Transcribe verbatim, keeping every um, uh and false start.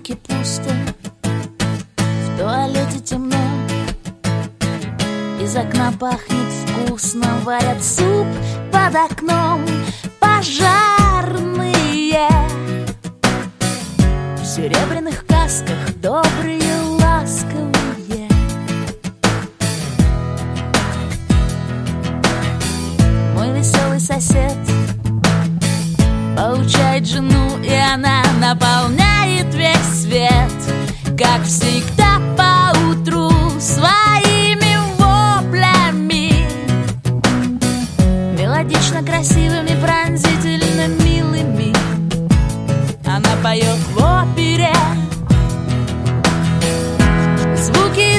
клинике пусто, в туалете темно, из окна пахнет вкусно, варят суп под окном пожарные. В серебряных касках добрые, ласковые. Мой веселый сосед поучает жену, и она наполняет весь свет, как всегда поутру, своими воплями, мелодично красивыми, пронзительно милыми. Она поет в опере звуки